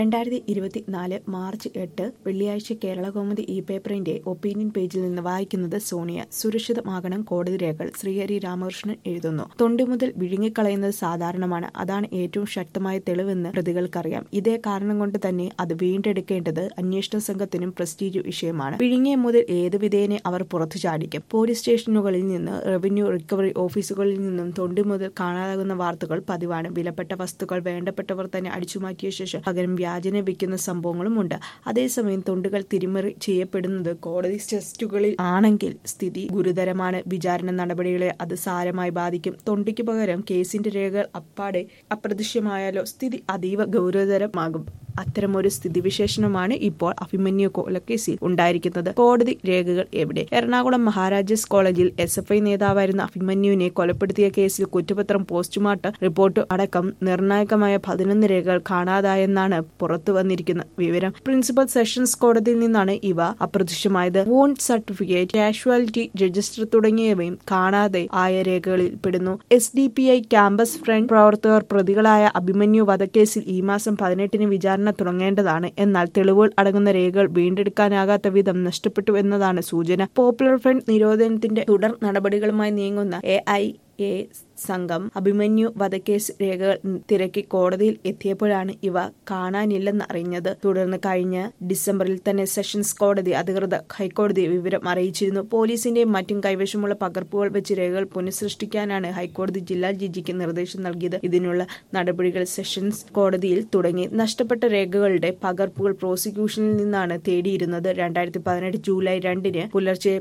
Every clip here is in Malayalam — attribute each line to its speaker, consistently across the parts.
Speaker 1: 2024 മാർച്ച് 8 വെള്ളിയാഴ്ച കേരളകൗമുദി പേപ്പറിന്റെ ഒപ്പീനിയൻ പേജിൽ നിന്ന് വായിക്കുന്നത് സോണിയ. സുരക്ഷിതമാകണം കോടതി രേഖകൾ. ശ്രീഹരി രാമകൃഷ്ണൻ എഴുതുന്നു. തൊണ്ടി മുതൽ വിഴുങ്ങിക്കളയുന്നത് സാധാരണമാണ്. അതാണ് ഏറ്റവും ശക്തമായ തെളിവെന്ന് പ്രതികൾക്കറിയാം. ഇതേ കാരണം കൊണ്ട് തന്നെ അത് വീണ്ടെടുക്കേണ്ടത് അന്വേഷണ സംഘത്തിനും പ്രസ്റ്റീജ് വിഷയമാണ്. വിഴുങ്ങിയ മുതൽ ഏത് വിധേനെ അവർ പുറത്തു ചാടിക്കും. പോലീസ് സ്റ്റേഷനുകളിൽ നിന്ന്, റവന്യൂ റിക്കവറി ഓഫീസുകളിൽ നിന്നും തൊണ്ടി മുതൽ കാണാതാകുന്ന വാർത്തകൾ പതിവാണ്. വിലപ്പെട്ട വസ്തുക്കൾ വേണ്ടപ്പെട്ടവർ തന്നെ അടിച്ചുമാറ്റിയ ശേഷം പകരം വ്യാജന വയ്ക്കുന്ന സംഭവങ്ങളുമുണ്ട്. അതേസമയം തൊണ്ടുകൾ തിരിമറി ചെയ്യപ്പെടുന്നത് കോടതി ടെസ്റ്റുകളിൽ ആണെങ്കിൽ സ്ഥിതി ഗുരുതരമാണ്. വിചാരണ നടപടികളെ അത് സാരമായി ബാധിക്കും. തൊണ്ടിക്ക് പകരം കേസിന്റെ രേഖകൾ അപ്പാടെ അപ്രത്യക്ഷമായാലോ സ്ഥിതി അതീവ ഗൗരവതരമാകും. അത്തരമൊരു സ്ഥിതിവിശേഷമാണ് ഇപ്പോൾ അഭിമന്യു കൊലക്കേസിൽ ഉണ്ടായിരിക്കുന്നത്. കോടതി രേഖകൾ എവിടെ? എറണാകുളം മഹാരാജാസ് കോളേജിൽ SFI നേതാവായിരുന്ന അഭിമന്യുവിനെ കൊലപ്പെടുത്തിയ കേസിൽ കുറ്റപത്രം, പോസ്റ്റ്മോർട്ടം റിപ്പോർട്ട് അടക്കം നിർണായകമായ 11 രേഖകൾ കാണാതായെന്നാണ് പുറത്തു വന്നിരിക്കുന്ന വിവരം. പ്രിൻസിപ്പൽ സെഷൻസ് കോടതിയിൽ നിന്നാണ് ഇവ അപ്രത്യക്ഷമായത്. വോണ്ട് സർട്ടിഫിക്കറ്റ്, കാഷ്വാലിറ്റി രജിസ്റ്റർ തുടങ്ങിയവയും കാണാതെ ആയ രേഖകളിൽ പെടുന്നു. SDPI ക്യാമ്പസ് ഫ്രണ്ട് പ്രവർത്തകർ പ്രതികളായ അഭിമന്യു വധക്കേസിൽ ഈ മാസം 18 വിചാരണ തുടങ്ങേണ്ടതാണ്. എന്നാൽ തെളിവുകൾ അടങ്ങുന്ന രേഖകൾ വീണ്ടെടുക്കാനാകാത്ത വിധം നഷ്ടപ്പെട്ടു എന്നതാണ് സൂചന. പോപ്പുലർ ഫ്രണ്ട് നിരോധനത്തിന്റെ തുടർ നടപടികളുമായി നീങ്ങുന്ന AIA സംഘം അഭിമന്യു വധക്കേസ് രേഖകൾ തിരക്കി കോടതിയിൽ എത്തിയപ്പോഴാണ് ഇവ കാണാനില്ലെന്ന് അറിഞ്ഞത്. തുടർന്ന് കഴിഞ്ഞ ഡിസംബറിൽ തന്നെ സെഷൻസ് കോടതി അധികൃതർ ഹൈക്കോടതിയെ വിവരം അറിയിച്ചിരുന്നു. പോലീസിന്റെയും മറ്റും കൈവശമുള്ള പകർപ്പുകൾ വെച്ച് രേഖകൾ പുനഃസൃഷ്ടിക്കാനാണ് ഹൈക്കോടതി ജില്ലാ ജഡ്ജിക്ക് നിർദ്ദേശം നൽകിയത്. ഇതിനുള്ള നടപടികൾ സെഷൻസ് കോടതിയിൽ തുടങ്ങി. നഷ്ടപ്പെട്ട രേഖകളുടെ പകർപ്പുകൾ പ്രോസിക്യൂഷനിൽ നിന്നാണ് തേടിയിരുന്നത്. 2018 ജൂലൈ 2 പുലർച്ചെ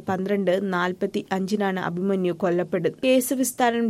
Speaker 1: 12:45 അഭിമന്യു കൊല്ലപ്പെടുന്നത്. കേസ് വിസ്താരം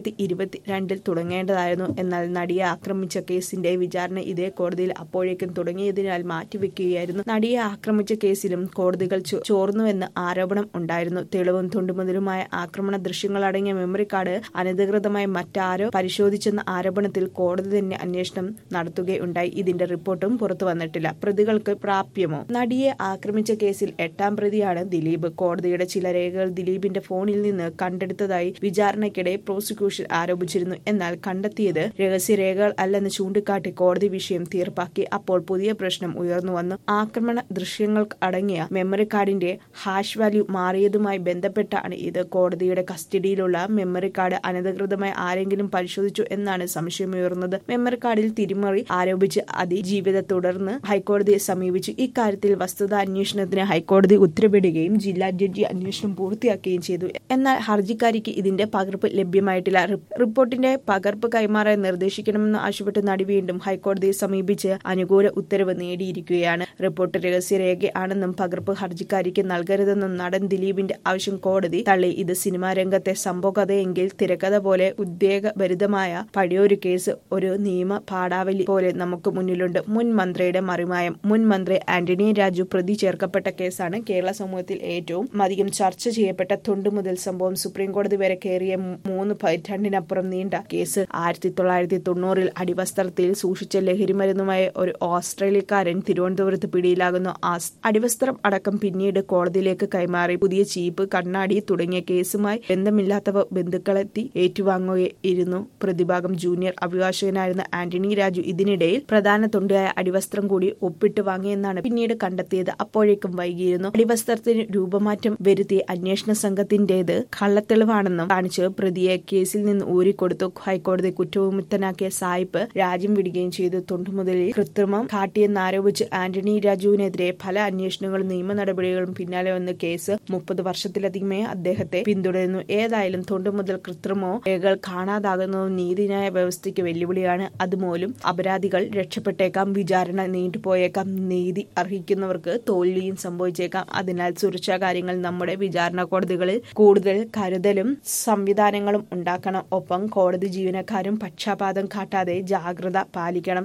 Speaker 1: 2022 തുടങ്ങേണ്ടതായിരുന്നു. എന്നാൽ നടിയെ ആക്രമിച്ച കേസിന്റെ വിചാരണ ഇതേ കോടതിയിൽ അപ്പോഴേക്കും തുടങ്ങിയതിനാൽ മാറ്റിവെക്കുകയായിരുന്നു. നടിയെ ആക്രമിച്ച കേസിലും കോടതികൾ ചോർന്നുവെന്ന് ആരോപണം ഉണ്ടായിരുന്നു. തെളിവും തൊണ്ടുമുതലുമായ ആക്രമണ ദൃശ്യങ്ങളടങ്ങിയ മെമ്മറി കാർഡ് അനധികൃതമായി മറ്റാരോ പരിശോധിച്ചെന്ന ആരോപണത്തിൽ കോടതി തന്നെ അന്വേഷണം നടത്തുകയുണ്ടായി. ഇതിന്റെ റിപ്പോർട്ടും പുറത്തു വന്നിട്ടില്ല. പ്രതികൾക്ക് പ്രാപ്യമോ? നടിയെ ആക്രമിച്ച കേസിൽ 8ാം പ്രതിയാണ് ദിലീപ്. കോടതിയുടെ ചില രേഖകൾ ദിലീപിന്റെ ഫോണിൽ നിന്ന് കണ്ടെടുത്തതായി വിചാരണയ്ക്കിടെ പ്രോസിക്യൂഷൻ ആരോപിച്ചിരുന്നു. എന്നാൽ കണ്ടെത്തിയത് രഹസ്യരേഖകൾ അല്ലെന്ന് ചൂണ്ടിക്കാട്ടി കോടതി വിഷയം തീർപ്പാക്കി. അപ്പോൾ പുതിയ പ്രശ്നം ഉയർന്നു വന്നു. ആക്രമണ ദൃശ്യങ്ങൾ അടങ്ങിയ മെമ്മറി കാർഡിന്റെ ഹാഷ് വാല്യൂ മാറിയതുമായി ബന്ധപ്പെട്ടാണ് ഇത്. കോടതിയുടെ കസ്റ്റഡിയിലുള്ള മെമ്മറി കാർഡ് അനധികൃതമായി ആരെങ്കിലും പരിശോധിച്ചു എന്നാണ് സംശയമുയർന്നത്. മെമ്മറി കാർഡിൽ തിരിമറി ആരോപിച്ച് അതിജീവിതത്തെ തുടർന്ന് ഹൈക്കോടതിയെ സമീപിച്ചു. ഇക്കാര്യത്തിൽ വസ്തുതാ അന്വേഷണത്തിന് ഹൈക്കോടതി ഉത്തരവിടുകയും ജില്ലാ ജഡ്ജി അന്വേഷണം പൂർത്തിയാക്കുകയും ചെയ്തു. എന്നാൽ ഹർജിക്കാരിക്ക് ഇതിന്റെ പകർപ്പ് ലഭ്യമായിട്ടില്ല. റിപ്പോർട്ടിന്റെ പകർപ്പ് കൈമാറാൻ നിർദ്ദേശിക്കണമെന്ന് ആവശ്യപ്പെട്ട് നടി വീണ്ടും ഹൈക്കോടതിയെ സമീപിച്ച് അനുകൂല ഉത്തരവ് നേടിയിരിക്കുകയാണ്. റിപ്പോർട്ട് രഹസ്യരേഖ ആണെന്നും പകർപ്പ് ഹർജിക്കാരിക്ക് നൽകരുതെന്നും നടൻ ദിലീപിന്റെ ആവശ്യം കോടതി തള്ളി. ഇത് സിനിമാ രംഗത്തെ സംഭവകഥയെങ്കിൽ തിരക്കഥ പോലെ ഉദ്വേഗഭരിതമായ പഴയൊരു കേസ് ഒരു നിയമ പാഠാവലി പോലെ നമുക്ക് മുന്നിലുണ്ട്. മുൻ മന്ത്രിയുടെ മറിമായം. മുൻ മന്ത്രി ആന്റണി രാജു പ്രതി ചേർക്കപ്പെട്ട കേസാണ്. കേരള സമൂഹത്തിൽ ഏറ്റവും അധികം ചർച്ച ചെയ്യപ്പെട്ട തൊണ്ടു മുതൽ സംഭവം. സുപ്രീംകോടതി വരെ കയറിയ 3 പതിറ്റാണ്ടിനപ്പുറം നീണ്ട കേസ്. 1990 അടിവസ്ത്രത്തിൽ സൂക്ഷിച്ച ലഹരിമരുന്നുമായി ഒരു ഓസ്ട്രേലിയക്കാരൻ തിരുവനന്തപുരത്ത് പിടിയിലാകുന്നു. അടിവസ്ത്രം അടക്കം പിന്നീട് കോടതിയിലേക്ക് കൈമാറി. പുതിയ ചീപ്പ്, കണ്ണാടി തുടങ്ങിയ കേസുമായി ബന്ധമില്ലാത്തവ ബന്ധുക്കളെത്തി ഏറ്റുവാങ്ങുകയായിരുന്നു. പ്രതിഭാഗം ജൂനിയർ അഭിഭാഷകനായിരുന്ന ആന്റണി രാജു ഇതിനിടയിൽ പ്രധാന തൊണ്ടിയായ അടിവസ്ത്രം കൂടി ഒപ്പിട്ട് വാങ്ങിയെന്നാണ് പിന്നീട് കണ്ടെത്തിയത്. അപ്പോഴേക്കും വൈകിയിരുന്നു. അടിവസ്ത്രത്തിന് രൂപമാറ്റം വരുത്തിയ അന്വേഷണ സംഘത്തിന്റേത് കള്ളത്തെളിവാണെന്നും കാണിച്ച് പ്രതിയെ കേസിൽ നിന്ന് ഊരിക്കൊടുത്തു. ഹൈക്കോടതി കുറ്റവിമുക്തനാക്കിയ സായിപ്പ് രാജ്യം വിടുകയും ചെയ്തു. തൊണ്ടുമുതലിൽ കൃത്രിമം കാട്ടിയെന്നാരോപിച്ച് ആന്റണി രാജുവിനെതിരെ പല അന്വേഷണങ്ങളും നിയമ നടപടികളും പിന്നാലെ വന്ന് കേസ് 30 വർഷത്തിലധികമായി അദ്ദേഹത്തെ പിന്തുടരുന്നു. ഏതായാലും തൊണ്ടുമുതൽ കൃത്രിമോ രേഖകൾ കാണാതാകുന്നതും നീതിന്യായ വ്യവസ്ഥയ്ക്ക് വെല്ലുവിളിയാണ്. അതുമൂലം അപരാധികൾ രക്ഷപ്പെട്ടേക്കാം, വിചാരണ നീണ്ടുപോയേക്കാം, നീതി അർഹിക്കുന്നവർക്ക് തോൽവിയും സംഭവിച്ചേക്കാം. അതിനാൽ സുരക്ഷാ കാര്യങ്ങൾ നമ്മുടെ വിചാരണ കോടതികളിൽ കൂടുതൽ കരുതലും സംവിധാനങ്ങളും ഉണ്ടാക്കണം. ഒപ്പം കോടതി ജീവനക്കാരും പക്ഷപാതം കാട്ടാതെ ജാഗ്രത പാലിക്കണം.